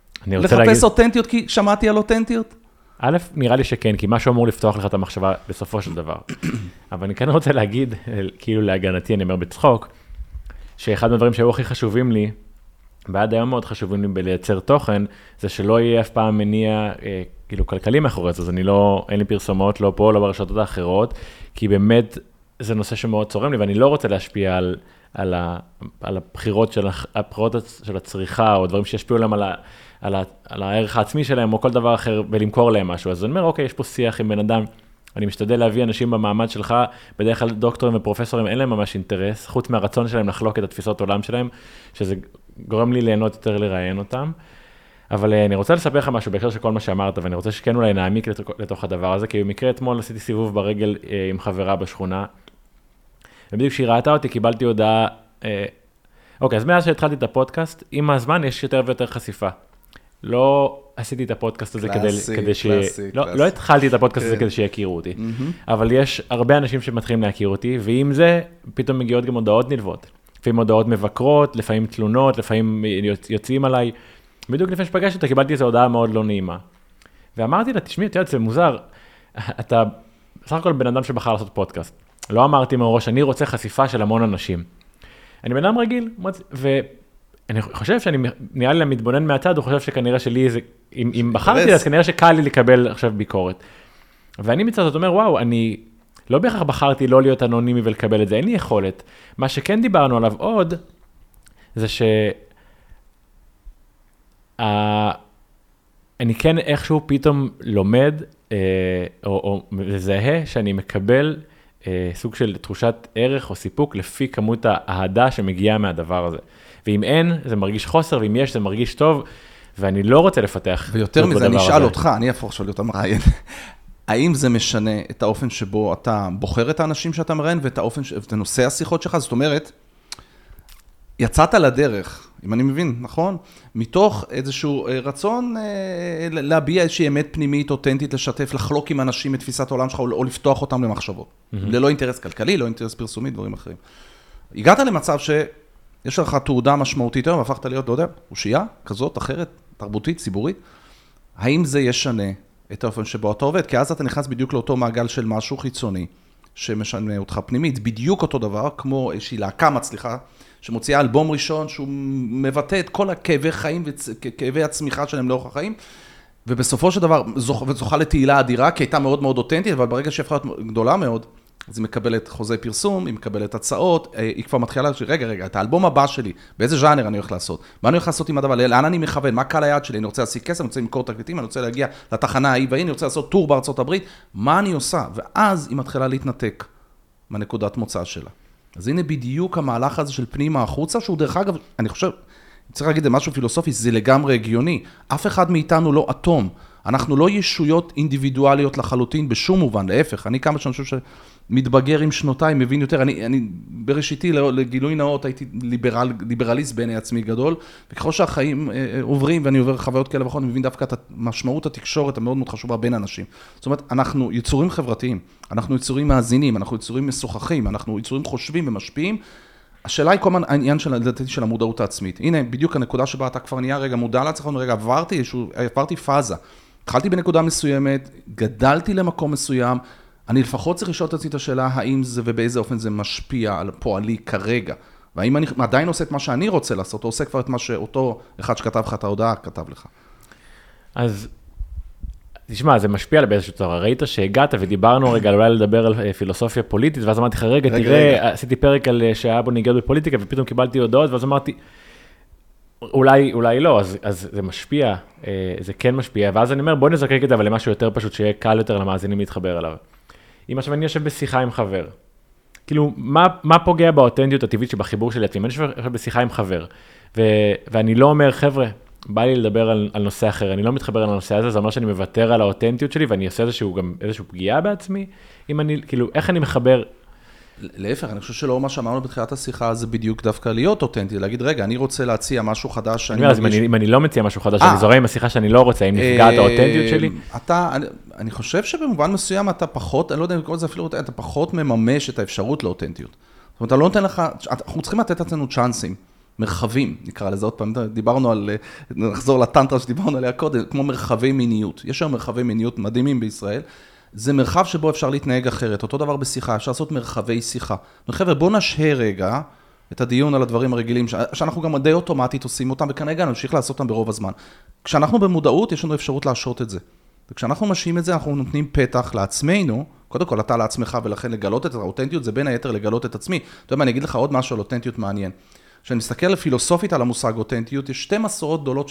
לחפש אותנטיות כי שמעתי על אותנטיות? א', נראה לי שכן, כי משהו אמור לפתוח לך את המחשבה בסופו של דבר. אבל אני כן רוצה להגיד, כאילו להגנתי, אני אומר בצחוק, שאחד מהדברים שהיו הכי חשובים לי, ועד היום מאוד חשובים לי בלייצר תוכן, זה שלא יהיה אף פעם מניע כאילו כלכלי מאחורי זה, אז אין לי פרסומות, לא פה, לא ברשתות האחרות, כי באמת זה נושא שמאוד צורם לי, ואני לא רוצה להשפיע על הבחירות של הצריכה, או דברים שישפיעו להם על הערך העצמי שלהם, או כל דבר אחר, ולמכור להם משהו. אז אני אומר, אוקיי, יש פה שיח עם בן אדם, אני משתדל להביא אנשים במעמד שלך, בדרך כלל דוקטורים ופרופסורים, אין להם ממש אינטרס, חוץ מהרצון שלהם לחלוק את התפיסות עולם שלהם, שזה גורם לי ליהנות יותר לראיין אותם. אבל אני רוצה לספר לך משהו בהקשר של כל מה שאמרת, ואני רוצה שכן אולי נעמיק לתוך הדבר הזה, כי במקרה אתמול עשיתי סיבוב ברגל עם חברה בשכונה, ובדיוק כשהיא ראתה אותי, קיבלתי הודעה, אוקיי, אז מאז שהתחלתי את הפודקאסט, עם הזמן יש יותר ויותר חשיפה. לא עשיתי את הפודקאסט הזה כדי לא התחלתי את הפודקאסט הזה כדי שיכירו אותי, אבל יש הרבה אנשים שמתחילים להכיר אותי, ועם זה פתאום מגיעות גם הודעות נלוות. לפעמים הודעות מבקרות, לפעמים תלונות, לפעמים יוצאים עליי. בדיוק לפני שפגשתי אותה, קיבלתי איזו הודעה מאוד לא נעימה. ואמרתי לה, תשמעי, זה מוזר, אתה בסך הכל בן אדם שבחר לעשות פודקאסט. לא אמרתי מראש, אני רוצה חשיפה של המון אנשים. אני בן אדם רגיל, אני חושב שאני נראה לי למתבונן מהצד, הוא חושב שכנראה שלי זה, אם בחרתי, אז כנראה שקל לי לקבל עכשיו ביקורת. ואני מצד זאת אומר, וואו, אני לא בהכרח בחרתי לא להיות אנונימי ולקבל את זה, אין לי יכולת. מה שכן דיברנו עליו עוד, זה אני כן איכשהו פתאום לומד, או מזהה שאני מקבל סוג של תחושת ערך או סיפוק לפי כמות האהדה שמגיעה מהדבר הזה. ואם אין, זה מרגיש חוסר, ואם יש, זה מרגיש טוב, ואני לא רוצה לפתח. ויותר מזה, אני אשאל אותך, אני אפור שואל אותם ראיין. האם זה משנה את האופן שבו אתה בוחר את האנשים שאתה מראיין, ואת נושא השיחות שלך? זאת אומרת, יצאת לדרך, אם אני מבין, נכון? מתוך איזשהו רצון להביע איזושהי אמת פנימית, אותנטית, לשתף, לחלוק עם אנשים את תפיסת העולם שלך, או לפתוח אותם למחשבות. ללא אינטרס כלכלי, לא אינטרס פרסומי, דברים אחרים. הגעת למצב שיש לך תעודה משמעותית היום, והפכת להיות, לא יודע, אושייה כזאת, אחרת, תרבותית, ציבורית. האם זה ישנה את האופן שבו אתה עובד? כי אז אתה נכנס בדיוק לאותו מעגל של משהו חיצוני, שמשנה אותך פנימית. בדיוק אותו דבר, כמו איזושהי להקה מצליחה, שמוציאה אלבום ראשון, שהוא מבטא את כל הכאבי חיים וכאבי הצמיחה שלהם לאורך החיים, ובסופו של דבר זוכה לתהילה אדירה, כי הייתה מאוד מאוד אותנטית, אבל ברגע שהיא הפכה להיות גדולה מאוד, אז היא מקבלת חוזי פרסום, היא מקבלת הצעות, היא כבר מתחילה להגיד, רגע, את האלבום הבא שלי, באיזה ז'אנר אני הולך לעשות? מה אני הולך לעשות עם הדבר? לאן אני מכוון? מה קהל היעד שלי? אני רוצה להשיג כסף, אני רוצה למכור תקליטים, אני רוצה להגיע לתחנה ההיא והיא, אני רוצה לעשות טור בארצות הברית, מה אני עושה? ואז היא מתחילה להתנתק מהנקודת מוצא שלה. אז הנה בדיוק המהלך הזה של פנימה החוצה, שהוא דרך אגב, אני חושב, צריך להגיד, זה משהו פילוסופי, זה לגמרי הגיוני. אף אחד מאיתנו לא אטום. אנחנו לא ישויות אינדיבידואליות לחלוטין בשום מובן, להפך. אני כמה שאני חושב שמתבגר עם שנותיי, מבין יותר. אני בראשיתי לגילוי נאות, הייתי ליברליסט בעיני עצמי גדול, וככל שהחיים עוברים ואני עובר חוויות כאלה וכו', אני מבין דווקא את משמעות התקשורת המאוד מאוד חשובה בין אנשים. זאת אומרת, אנחנו יצורים חברתיים, אנחנו יצורים מאזינים, אנחנו יצורים משוחחים, אנחנו יצורים חושבים ומשפיעים. השאלה היא כל הזמן העניין של המודעות העצמית. הנה, בדיוק הנקודה שבה אתה כבר נהיה רגע מודע לעצמך, רגע, עברתי פאזה. התחלתי בנקודה מסוימת, גדלתי למקום מסוים, אני לפחות צריך לשאול את עצמי את השאלה, האם זה ובאיזה אופן זה משפיע על פועלי כרגע, והאם אני עדיין עושה את מה שאני רוצה לעשות, או עושה כבר את מה שאותו אחד שכתב לך את ההודעה, כתב לך. אז תשמע, זה משפיע על באיזשהו צורה. ראית שהגעת ודיברנו רגע, אולי לדבר על פילוסופיה פוליטית, ואז אמרתי לך, רגע, תראה, עשיתי פרק על שהיה בו ניגוד בפוליטיקה, ופתאום קיבלתי הודעות, ואז אמרתי, אולי לא, אז זה משפיע, זה כן משפיע, ואז אני אומר, בוא נזקק את זה, אבל למשהו יותר פשוט, שיהיה קל יותר למאזינים להתחבר אליו. אם עכשיו אני יושב בשיחה עם חבר, כאילו, מה פוגע באותנטיות הטבעית שבחיבור שלי עצמי? אני יושב בשיחה עם חבר, ואני לא אומר, חבר'ה, בא לי לדבר על נושא אחר, אני לא מתחבר על הנושא הזה, זה אומר שאני מוותר על האותנטיות שלי, ואני עושה איזשהו פגיעה בעצמי, כאילו, איך אני מחבר? להפך, אני חושב שלא מה שאמרנו בתחילת השיחה, זה בדיוק דווקא להיות אותנטי, להגיד, רגע, אני רוצה להציע משהו חדש, אם אני לא מציע משהו חדש, אני זורם עם השיחה שאני לא רוצה, אם נפגעת האותנטיות שלי? אני חושב שבמובן מסוים אתה פחות, אני לא יודע אם זה אפילו, אתה פחות מממש את האפשרות לאותנטיות. זאת אומרת, אתה לא נותן לך, אנחנו צריכים לתת עצמנו צ'אנסים. מרחבים, נקרא לזה עוד פעם, דיברנו על, נחזור לטנטרה שדיברנו עליה קודם, כמו מרחבי מיניות. יש היום מרחבי מיניות מדהימים בישראל, זה מרחב שבו אפשר להתנהג אחרת, אותו דבר בשיחה, אפשר לעשות מרחבי שיחה. חבר'ה, בואו נשהה רגע את הדיון על הדברים הרגילים, שאנחנו גם די אוטומטית עושים אותם, וכנראה נמשיך לעשות אותם ברוב הזמן. כשאנחנו במודעות, יש לנו אפשרות להשרות את זה. וכשאנחנו משאים את זה, אנחנו נותנים פתח לעצמנו, קודם כל אתה לעצמך, ולכן לגלות את האותנטיות, זה בין היתר לגלות את עצמי. אתה יודע מה, אני אגיד לך עוד משהו על אותנטיות מעניין. כשאני מסתכל פילוסופית על המושג אותנטיות, יש שתי מסורות גדולות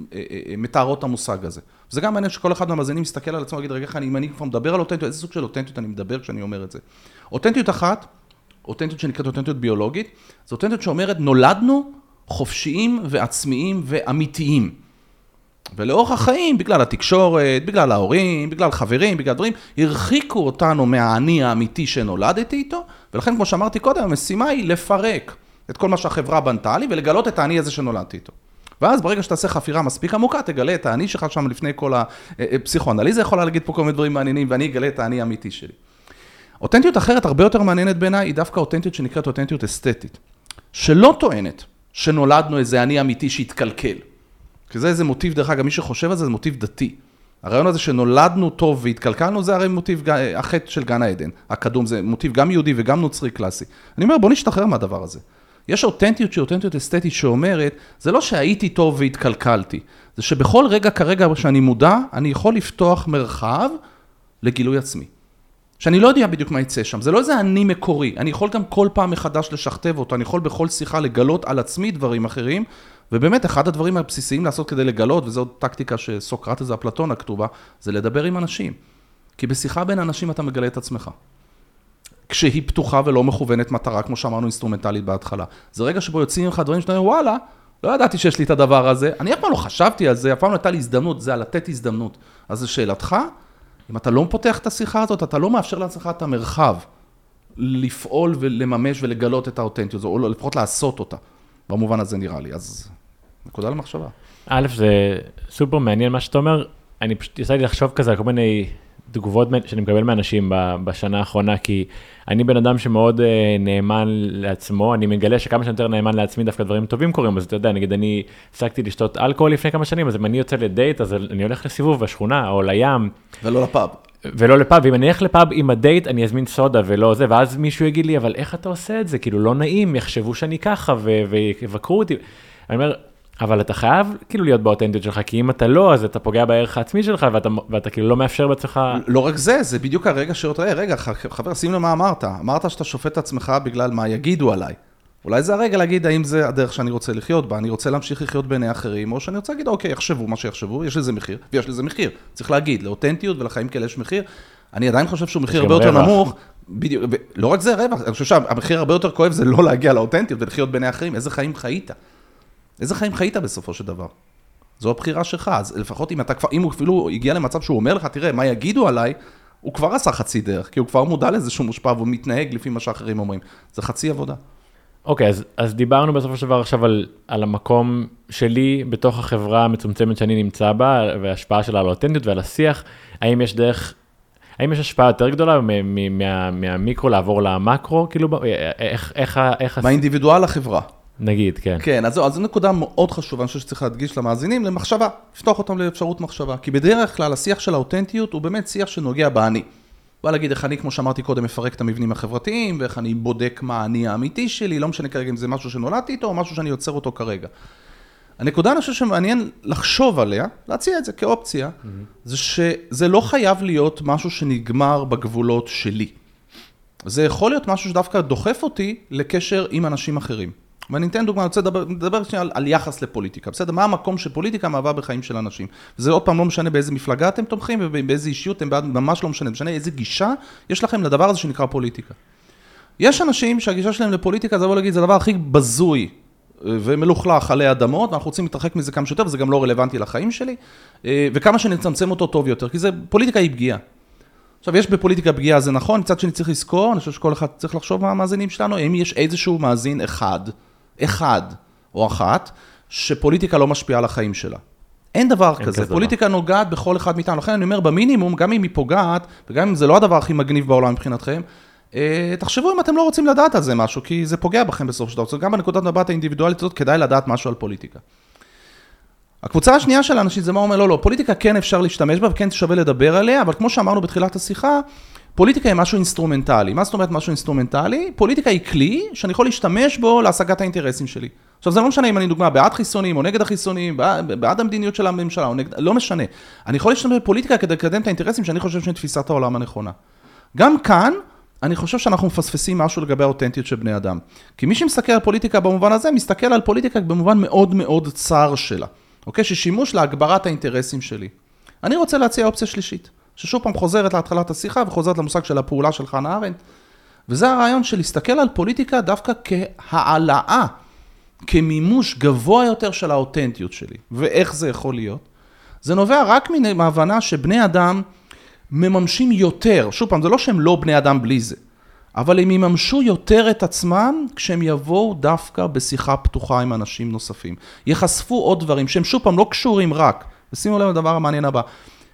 שמתארות את המושג הזה. וזה גם מעניין שכל אחד מהמאזינים מסתכל על עצמו, ויגיד, רגע, אם אני כבר מדבר על אותנטיות, איזה סוג של אותנטיות אני מדבר כשאני אומר את זה? אותנטיות אחת, אותנטיות שנקראת אותנטיות ביולוגית, זו אותנטיות שאומרת, נולדנו חופשיים ועצמיים ואמיתיים. ולאורך החיים, בגלל התקשורת, בגלל ההורים, בגלל חברים, בגלל דברים, הרחיקו אותנו מהאני האמיתי שנולדתי איתו, ולכן, כמו שאמרתי קודם, המשימה היא לפרק את כל מה שהחברה בנתה לי, ולגלות את האני הזה שנולדתי איתו. ואז ברגע שתעשה חפירה מספיק עמוקה, תגלה את האני שלך שם לפני כל הפסיכואנליזה, יכולה להגיד פה כל מיני דברים מעניינים, ואני אגלה את האני האמיתי שלי. אותנטיות אחרת, הרבה יותר מעניינת בעיניי, היא דווקא אותנטיות שנקראת אותנטיות אסתטית, שלא טוענת שנולדנו איזה אני אמיתי שהתקלקל. כי זה איזה מוטיב, דרך אגב, מי שחושב על זה, זה מוטיב דתי. הרעיון הזה שנולדנו טוב והתקלקלנו, זה הרי מוטיב החטא של גן העדן. הקדום זה מוטיב גם יהודי וגם נוצרי קלאסי. אני אומר, בוא נשתחרר מהדבר הזה. יש אותנטיות שהיא אותנטיות אסתטית שאומרת, זה לא שהייתי טוב והתקלקלתי, זה שבכל רגע כרגע שאני מודע, אני יכול לפתוח מרחב לגילוי עצמי. שאני לא יודע בדיוק מה יצא שם, זה לא איזה אני מקורי, אני יכול גם כל פעם מחדש לשכתב אותו, אני יכול בכל שיחה לגלות על עצמי דברים אחרים, ובאמת אחד הדברים הבסיסיים לעשות כדי לגלות, וזו טקטיקה שסוקרטס ואפלטון הכתובה, זה לדבר עם אנשים. כי בשיחה בין אנשים אתה מגלה את עצמך. כשהיא פתוחה ולא מכוונת מטרה, כמו שאמרנו אינסטרומנטלית בהתחלה. זה רגע שבו יוצאים לך דברים שאתה אומר, וואלה, לא ידעתי שיש לי את הדבר הזה, אני אף פעם לא חשבתי על זה, אף פעם לא הייתה לי הזדמנות, זה על לתת הזדמנות. אז זו שאלתך, אם אתה לא פותח את השיחה הזאת, אתה לא מאפשר לעצמך את המרחב לפעול ולממש ולגלות את האותנטיות, או לפחות לעשות אותה. במובן הזה נראה לי, אז נקודה למחשבה. א', זה סופר מעניין מה שאתה אומר, אני פשוט יצא לי לחשוב כזה על כל מיני תגובות שאני מקבל מאנשים בשנה האחרונה, כי אני בן אדם שמאוד נאמן לעצמו, אני מגלה שכמה שאני יותר נאמן לעצמי, דווקא דברים טובים קורים, אז אתה יודע, נגיד אני הפסקתי לשתות אלכוהול לפני כמה שנים, אז אם אני יוצא לדייט, אז אני הולך לסיבוב בשכונה או לים. ולא לפאב. ולא לפאב, ואם אני אלך לפאב עם הדייט, אני אזמין סודה ולא זה, ואז מישהו יגיד לי, אבל איך אתה עושה את זה? כאילו לא נעים, יחשבו שאני ככה ויבקרו אותי. אני אומר, אבל אתה חייב כאילו להיות באותנטיות שלך, כי אם אתה לא, אז אתה פוגע בערך העצמי שלך, ואתה כאילו לא מאפשר בעצמך. לא רק זה, זה בדיוק הרגע שאתה, רגע, חבר, שים למה אמרת. אמרת שאתה שופט את עצמך בגלל מה יגידו עליי. אולי זה הרגע להגיד, האם זה הדרך שאני רוצה לחיות בה, אני רוצה להמשיך לחיות בעיני אחרים, או שאני רוצה להגיד, אוקיי, יחשבו מה שיחשבו, יש לזה מחיר, ויש לזה מחיר. צריך להגיד, לאותנטיות ולחיים כאלה יש מחיר. אני עדיין חושב שהוא מחיר הרבה יותר נמוך. בדיוק, לא רק זה רווח, אני חושב שהמחיר הרבה יותר כואב זה לא להגיע לאותנטיות ולחיות בעיני אחרים. איזה חיים חיית? איזה חיים חיית בסופו של דבר? זו הבחירה שלך. אז לפחות אם הוא אפילו הגיע למצב שהוא אומר לך, תראה, מה יגידו עליי, הוא כבר עשה חצי דרך, כי הוא כבר מודע לזה שהוא מושפע, והוא מתנהג לפי מה שאחרים אומרים. זה חצי עבודה. אוקיי, אז דיברנו בסופו של דבר עכשיו על המקום שלי בתוך החברה המצומצמת שאני נמצא בה, וההשפעה שלה על האותנטיות ועל השיח. האם יש השפעה יותר גדולה מהמיקרו לעבור למקרו? כאילו, איך... מהאינדיבידואל לחברה. נגיד, כן. כן, אז זו נקודה מאוד חשובה, אני חושב שצריך להדגיש למאזינים, למחשבה, לפתוח אותם לאפשרות מחשבה. כי בדרך כלל השיח של האותנטיות הוא באמת שיח שנוגע באני. בוא להגיד איך אני, כמו שאמרתי קודם, מפרק את המבנים החברתיים, ואיך אני בודק מה האני האמיתי שלי, לא משנה כרגע אם זה משהו שנולדתי איתו, או משהו שאני יוצר אותו כרגע. הנקודה, אני חושב שמעניין לחשוב עליה, להציע את זה כאופציה, זה שזה לא חייב להיות משהו שנגמר בגבולות שלי. זה יכול להיות משהו שדווקא דוחף אותי לקשר עם אנשים אחרים. ואני אתן דוגמה, אני רוצה לדבר שנייה על יחס לפוליטיקה. בסדר, מה המקום שפוליטיקה מהווה בחיים של אנשים? וזה עוד פעם לא משנה באיזה מפלגה אתם תומכים, ובאיזה אישיות אתם ממש לא משנה. משנה איזה גישה יש לכם לדבר הזה שנקרא פוליטיקה. יש אנשים שהגישה שלהם לפוליטיקה, זה בוא להגיד, זה הדבר הכי בזוי ומלוכלך עלי אדמות, ואנחנו רוצים להתרחק מזה כמה שיותר, וזה גם לא רלוונטי לחיים שלי, וכמה שנצמצם אותו טוב יותר, כי זה, פוליטיקה היא פגיעה. עכשיו, יש בפוליטיקה פגיעה, זה נכון, מצד שני צריך לזכור, אני חושב שכל אחד צריך לחשוב מה המאזינים שלנו, אם יש איזשהו מאזין אחד או אחת, שפוליטיקה לא משפיעה על החיים שלה. אין דבר כזה, פוליטיקה נוגעת בכל אחד מאיתנו, לכן אני אומר, במינימום, גם אם היא פוגעת, וגם אם זה לא הדבר הכי מגניב בעולם מבחינתכם, תחשבו אם אתם לא רוצים לדעת על זה משהו, כי זה פוגע בכם בסוף של דבר. גם בנקודת מבט האינדיבידואלית הזאת, כדאי לדעת משהו על פוליטיקה. הקבוצה השנייה של האנשים זה מה אומר, לא, פוליטיקה כן אפשר להשתמש בה, וכן שווה לדבר עליה, אבל כמו שאמרנו בתחילת השיחה, פוליטיקה היא משהו אינסטרומנטלי. מה זאת אומרת משהו אינסטרומנטלי? פוליטיקה היא כלי שאני יכול להשתמש בו להשגת האינטרסים שלי. עכשיו, זה לא משנה אם אני דוגמה בעד חיסונים או נגד החיסונים, בעד המדיניות של הממשלה, או נגד, לא משנה. אני יכול להשתמש בפוליטיקה כדי לקדם את האינטרסים שאני חושב שהיא תפיסת העולם הנכונה. גם כאן, אני חושב שאנחנו מפספסים משהו לגבי האותנטיות של בני אדם. כי מי שמסתכל על פוליטיקה במובן הזה, מסתכל על פוליטיקה במובן מאוד מאוד צר שלה. אוקיי? ששימוש להגברת האינטרסים שלי. אני רוצה להציע אופציה שלישית, ששוב פעם חוזרת להתחלת השיחה וחוזרת למושג של הפעולה של חנה ארנדט. וזה הרעיון של להסתכל על פוליטיקה דווקא כהעלאה, כמימוש גבוה יותר של האותנטיות שלי. ואיך זה יכול להיות? זה נובע רק מההבנה שבני אדם מממשים יותר. שוב פעם, זה לא שהם לא בני אדם בלי זה. אבל הם יממשו יותר את עצמם כשהם יבואו דווקא בשיחה פתוחה עם אנשים נוספים. יחשפו עוד דברים שהם שוב פעם לא קשורים רק. ושימו לב לדבר המעניין הבא.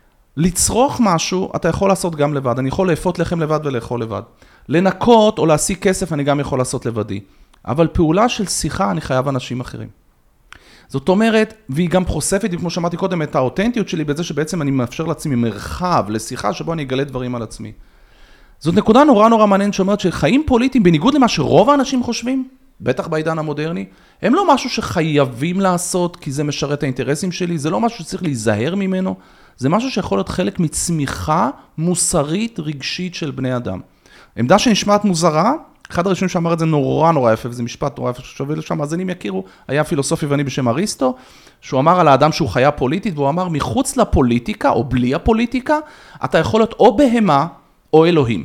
לצרוך משהו אתה יכול לעשות גם לבד. אני יכול לאפות לחם לבד ולאכול לבד. לנקות או להשיג כסף אני גם יכול לעשות לבדי. אבל פעולה של שיחה אני חייב אנשים אחרים. זאת אומרת, והיא גם חושפת, כמו שאמרתי קודם, את האותנטיות שלי בזה שבעצם אני מאפשר לעצמי מרחב לשיחה שבו אני אגלה דברים על עצמי. זאת נקודה נורא מעניינת שאומרת שחיים פוליטיים, בניגוד למה שרוב האנשים חושבים, בטח בעידן המודרני, הם לא משהו שחייבים לעשות כי זה משרת האינטרסים שלי, זה לא משהו שצריך להיזהר ממנו, זה משהו שיכול להיות חלק מצמיחה מוסרית רגשית של בני אדם. עמדה שנשמעת מוזרה, אחד הראשונים שאמר את זה נורא יפה, וזה משפט נורא יפה ששווה לשם, אז אני יכירו, היה פילוסוף יווני בשם אריסטו, שהוא אמר על האדם שהוא חיה פוליטית, והוא אמר מחוץ לפוליטיקה או בלי הפוליטיקה, אתה יכול להיות או בהמה או אלוהים.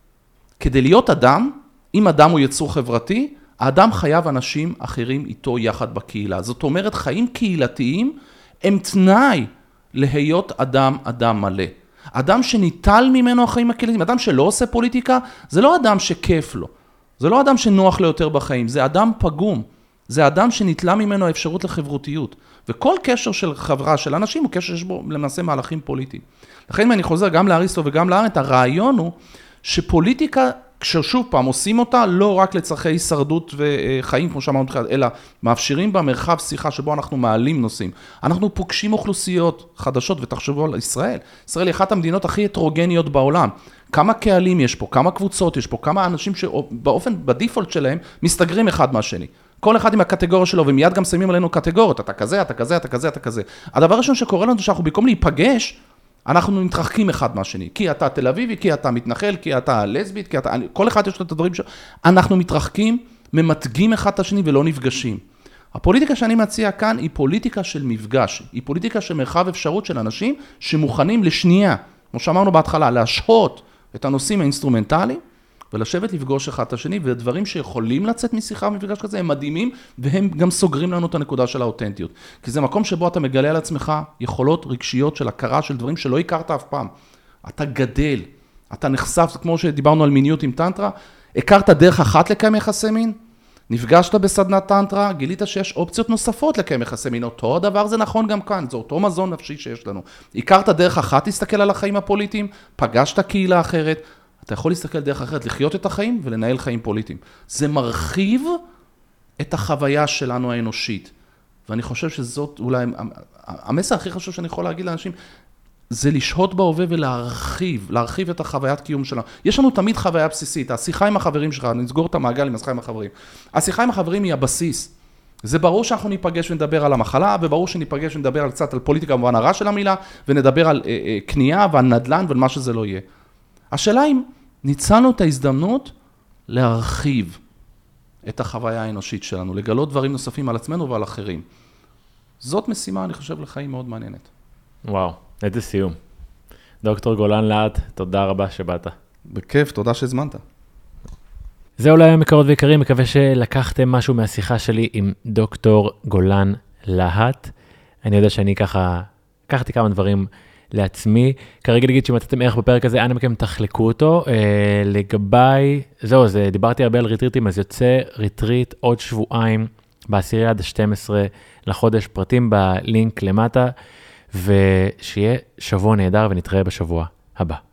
כדי להיות אדם, אם אדם הוא יצור חברתי, האדם חייב אנשים אחרים איתו יחד בקהילה. זאת אומרת, חיים קהילתיים הם תנאי להיות אדם מלא. אדם שניטל ממנו החיים הקהילתיים, אדם שלא עושה פוליטיקה, זה לא אדם שכיף לו. זה לא אדם שנוח לו יותר בחיים, זה אדם פגום. זה אדם שניטלה ממנו האפשרות לחברותיות. וכל קשר של חברה של אנשים הוא קשר שיש בו למעשה מהלכים פוליטיים. לכן אני חוזר גם לאריסטו וגם לארנט, הרעיון הוא שפוליטיקה, כששוב פעם עושים אותה, לא רק לצרכי הישרדות וחיים, כמו שאמרנו בתחילה, אלא מאפשרים בה מרחב שיחה שבו אנחנו מעלים נושאים. אנחנו פוגשים אוכלוסיות חדשות, ותחשבו על ישראל. ישראל היא אחת המדינות הכי הטרוגניות בעולם. כמה קהלים יש פה, כמה קבוצות יש פה, כמה אנשים שבאופן, בדיפולט שלהם, מסתגרים אחד מהשני. כל אחד עם הקטגוריה שלו, ומיד גם שמים עלינו קטגוריות, אתה כזה, אתה כזה, אתה כזה, אתה כזה. הדבר הראשון שקורה לנו, שאנחנו במקום להיפגש, אנחנו מתרחקים אחד מהשני. כי אתה תל אביבי, כי אתה מתנחל, כי אתה לסבית, כי אתה... כל אחד יש לו את הדברים שלו. אנחנו מתרחקים, ממתגים אחד את השני ולא נפגשים. הפוליטיקה שאני מציע כאן היא פוליטיקה של מפגש. היא פוליטיקה של מרחב אפשרות של אנשים שמוכנים לשנייה, כמו שאמרנו בהתחלה, להשהות את הנושאים האינסטרומנטליים, ולשבת לפגוש אחד את השני, ודברים שיכולים לצאת משיחה ומפגש כזה, הם מדהימים, והם גם סוגרים לנו את הנקודה של האותנטיות. כי זה מקום שבו אתה מגלה על עצמך יכולות רגשיות של הכרה של דברים שלא הכרת אף פעם. אתה גדל, אתה נחשף, כמו שדיברנו על מיניות עם טנטרה, הכרת דרך אחת לקיים יחסי מין, נפגשת בסדנת טנטרה, גילית שיש אופציות נוספות לקיים יחסי מין, אותו הדבר זה נכון גם כאן, זה אותו מזון נפשי שיש לנו. הכרת דרך אחת להסתכל על החיים הפוליטיים, פגשת קהילה אחרת, אתה יכול להסתכל דרך אחרת, לחיות את החיים ולנהל חיים פוליטיים. זה מרחיב את החוויה שלנו האנושית. ואני חושב שזאת אולי, המסר הכי חשוב שאני יכול להגיד לאנשים, זה לשהות בהווה להרחיב את החוויית קיום שלנו. יש לנו תמיד חוויה בסיסית, השיחה עם החברים שלך, נסגור את המעגל עם השיחה עם החברים. השיחה עם החברים היא הבסיס. זה ברור שאנחנו ניפגש ונדבר על המחלה, וברור שניפגש ונדבר קצת על פוליטיקה במובן הרע של המילה, ונדבר על קנייה ועל נדל"ן ועל מה שזה לא יהיה. השאלה אם ניצלנו את ההזדמנות להרחיב את החוויה האנושית שלנו, לגלות דברים נוספים על עצמנו ועל אחרים. זאת משימה, אני חושב, לחיים מאוד מעניינת. וואו, איזה סיום. דוקטור גולן להט, תודה רבה שבאת. בכיף, תודה שהזמנת. זהו להיום יקרות ויקרים, מקווה שלקחתם משהו מהשיחה שלי עם דוקטור גולן להט. אני יודע שאני ככה, לקחתי כמה דברים לעצמי. כרגע נגיד שמצאתם ערך בפרק הזה, אנא מכם תחלקו אותו. לגביי, זהו, דיברתי הרבה על ריטריטים, אז יוצא ריטריט עוד שבועיים, ב10 עד 12 לחודש, פרטים בלינק למטה, ושיהיה שבוע נהדר ונתראה בשבוע הבא.